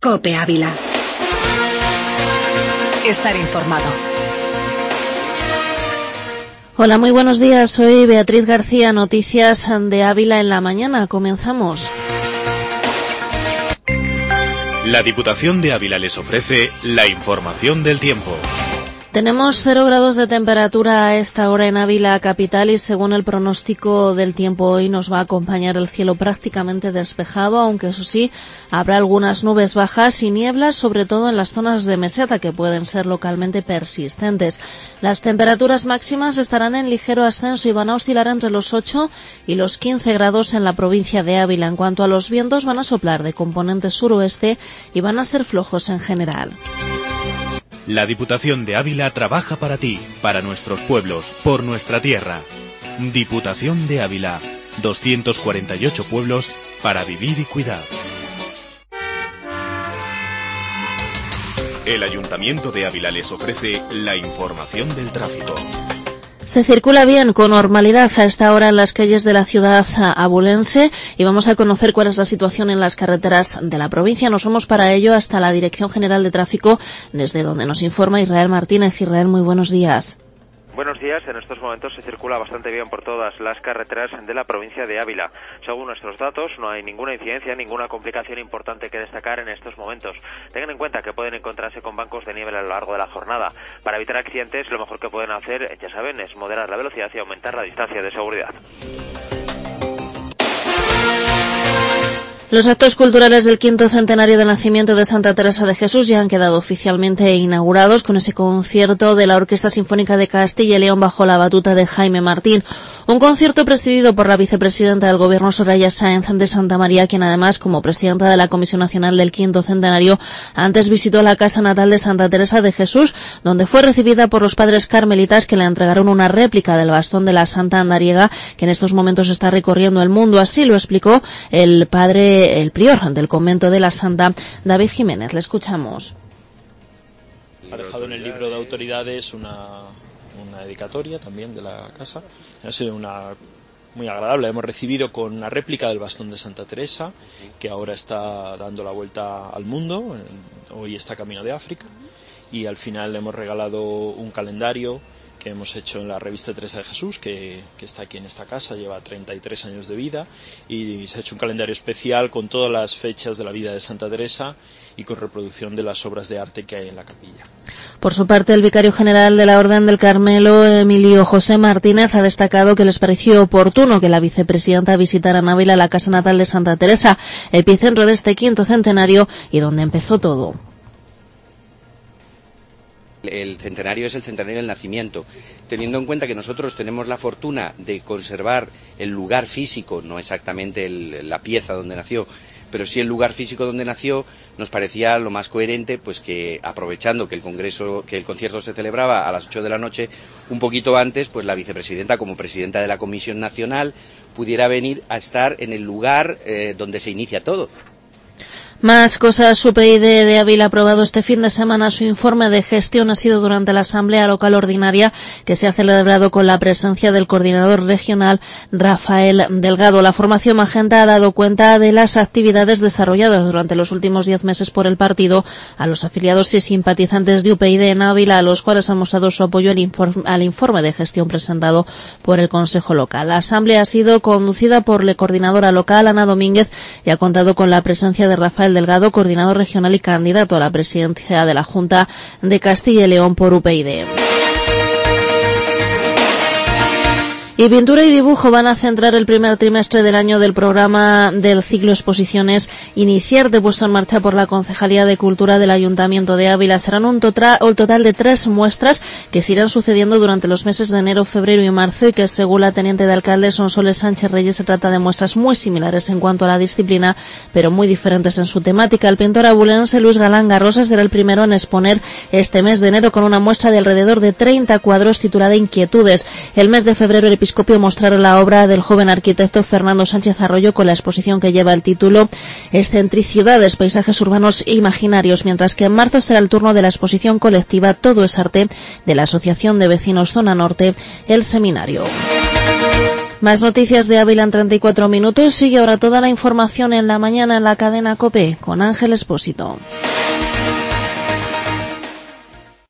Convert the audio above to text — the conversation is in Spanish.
COPE Ávila. Estar informado. Hola, muy buenos días. Soy Beatriz García. Noticias de Ávila en la mañana. Comenzamos. La Diputación de Ávila les ofrece la información del tiempo. Tenemos 0 grados de temperatura a esta hora en Ávila capital y según el pronóstico del tiempo hoy nos va a acompañar el cielo prácticamente despejado, aunque eso sí, habrá algunas nubes bajas y nieblas, sobre todo en las zonas de meseta que pueden ser localmente persistentes. Las temperaturas máximas estarán en ligero ascenso y van a oscilar entre los 8 y los 15 grados en la provincia de Ávila. En cuanto a los vientos, van a soplar de componente suroeste y van a ser flojos en general. La Diputación de Ávila trabaja para ti, para nuestros pueblos, por nuestra tierra. Diputación de Ávila, 248 pueblos para vivir y cuidar. El Ayuntamiento de Ávila les ofrece la información del tráfico. Se circula bien, con normalidad a esta hora en las calles de la ciudad abulense y vamos a conocer cuál es la situación en las carreteras de la provincia. Nos vamos para ello hasta la Dirección General de Tráfico, desde donde nos informa Israel Martínez. Israel, muy buenos días. Buenos días. En estos momentos se circula bastante bien por todas las carreteras de la provincia de Ávila. Según nuestros datos, no hay ninguna incidencia, ninguna complicación importante que destacar en estos momentos. Tengan en cuenta que pueden encontrarse con bancos de nieve a lo largo de la jornada. Para evitar accidentes, lo mejor que pueden hacer, ya saben, es moderar la velocidad y aumentar la distancia de seguridad. Los actos culturales del 5º centenario del nacimiento de Santa Teresa de Jesús ya han quedado oficialmente inaugurados con ese concierto de la Orquesta Sinfónica de Castilla y León bajo la batuta de Jaime Martín. Un concierto presidido por la vicepresidenta del Gobierno, Soraya Sáenz de Santa María, quien además, como presidenta de la Comisión Nacional del 5º centenario, antes visitó la casa natal de Santa Teresa de Jesús, donde fue recibida por los padres carmelitas que le entregaron una réplica del bastón de la Santa Andariega, que en estos momentos está recorriendo el mundo. Así lo explicó el prior del convento de la Santa, David Jiménez. Le escuchamos. Ha dejado en el libro de autoridades una dedicatoria también de la casa. Ha sido muy agradable. Hemos recibido con una réplica del bastón de Santa Teresa, que ahora está dando la vuelta al mundo. Hoy está camino de África. Y al final le hemos regalado un calendario que hemos hecho en la revista Teresa de Jesús, que está aquí en esta casa, lleva 33 años de vida, y se ha hecho un calendario especial con todas las fechas de la vida de Santa Teresa y con reproducción de las obras de arte que hay en la capilla. Por su parte, el vicario general de la Orden del Carmelo, Emilio José Martínez, ha destacado que les pareció oportuno que la vicepresidenta visitara en Ávila la casa natal de Santa Teresa, epicentro de este 5º centenario y donde empezó todo. El centenario es el centenario del nacimiento. Teniendo en cuenta que nosotros tenemos la fortuna de conservar el lugar físico, no exactamente la pieza donde nació, pero sí el lugar físico donde nació, nos parecía lo más coherente, pues que aprovechando que el concierto se celebraba a las 8 de la noche, un poquito antes, pues la vicepresidenta, como presidenta de la Comisión Nacional, pudiera venir a estar en el lugar donde se inicia todo. Más cosas. UPyD de Ávila ha aprobado este fin de semana su informe de gestión. Ha sido durante la Asamblea Local Ordinaria que se ha celebrado con la presencia del coordinador regional Rafael Delgado. La formación Magenta ha dado cuenta de las actividades desarrolladas durante los últimos 10 meses por el partido a los afiliados y simpatizantes de UPyD en Ávila, a los cuales han mostrado su apoyo al informe de gestión presentado por el Consejo Local. La Asamblea ha sido conducida por la coordinadora local, Ana Domínguez, y ha contado con la presencia de Rafael Delgado, coordinador regional y candidato a la presidencia de la Junta de Castilla y León por UPyD. Y pintura y dibujo van a centrar el primer trimestre del año del programa del ciclo Exposiciones Iniciarte, puesto en marcha por la Concejalía de Cultura del Ayuntamiento de Ávila. Serán un total de 3 muestras que se irán sucediendo durante los meses de enero, febrero y marzo, y que, según la teniente de alcalde Sonsoles Sánchez Reyes, se trata de muestras muy similares en cuanto a la disciplina, pero muy diferentes en su temática. El pintor abulense Luis Galán Garrosa será el primero en exponer este mes de enero con una muestra de alrededor de 30 cuadros titulada Inquietudes. El mes de febrero el episcopio mostrará la obra del joven arquitecto Fernando Sánchez Arroyo con la exposición que lleva el título Excentricidades, paisajes urbanos e imaginarios, mientras que en marzo será el turno de la exposición colectiva Todo es Arte de la Asociación de Vecinos Zona Norte, El Seminario. Más noticias de Ávila en 34 minutos. Sigue ahora toda la información en la mañana en la cadena COPE con Ángel Expósito.